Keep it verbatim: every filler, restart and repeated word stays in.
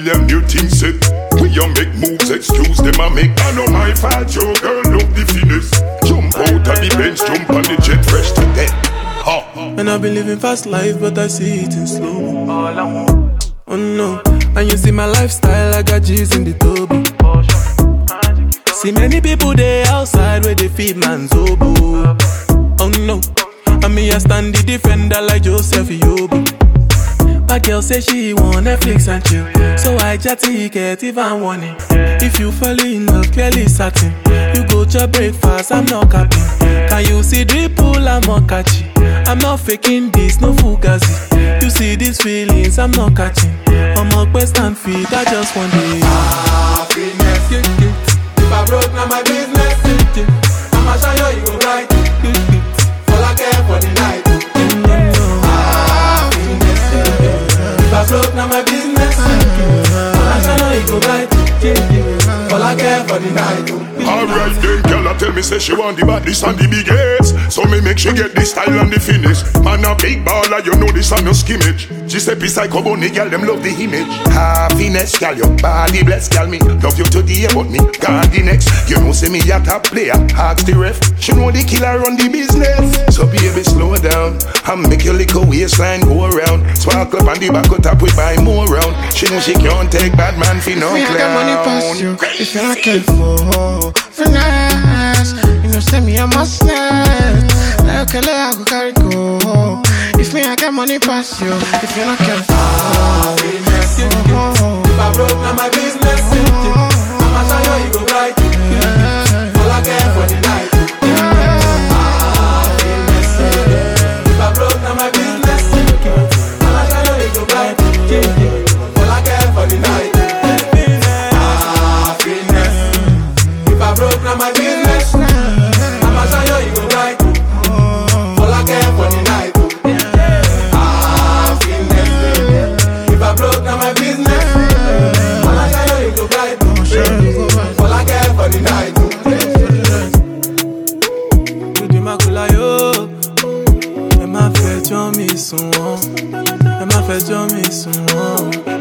million new things set. We you make moves, excuse them I make. I know my fault, your girl love the finesse. Jump out of the bench, jump on the jet, fresh to death. Ha. And I've been living fast life, but I see it in slow. Oh no, and you see my lifestyle, I got G's in the turbo. See many people there outside where they feed man's oboe. Oh no, and me I stand the defender like Joseph Yobo. My girl say she want Netflix and chill, so I just ticket if I want it. If you fall in love, clearly satin. You go to breakfast, I'm not capping. Can you see drip pull, I'm not catchy. I'm not faking this, no fugazi. You see these feelings, I'm not catching. I'm a quest and feet, I just want it. Happiness, yeah, yeah. If I broke, now my business, yeah, yeah. I'ma show you, you go right, yeah, yeah. All I care for the night. If I broke, now my business. I know you go right. All I care for the night. Alright then, girl, I tell me say she want the badness and the biggest. So me make she get the style and the finish. Man a big baller, you know this and no skimmage. She say psycho bunny, girl, them love the image. Happiness, girl, your body blessed, girl, me love you today, but me gone the next. You know say me a top player, ask the ref. She know the killer run the business. So baby, slow down and make your little waistline go around. Swalk up on the back of top, we buy more round. She know she can't take bad man for no clown. Me I got money past you, if you're not careful. Finesse, you know say me I must net. Like a I go carry go. If me I got money past you, if you're not careful. Happiness, yeah, yeah. If I broke, now my business, yeah, yeah. I'ma show you, you go right, yeah. All I care for the night. Happiness, yeah, yeah. If I broke, now my business, yeah, yeah. I'ma show you, you go right, yeah, yeah. All I care for the night. Broke now my business. I'ma show you, you go right. All I care for the night. Happiness. If I broke now my business. I'ma show you, you go right. All I care for the night. You do my cool yo. Ẹ má fẹjọ́ mi sùn wọ́n. Ẹ má fẹjọ́ mi sùn wọ́n.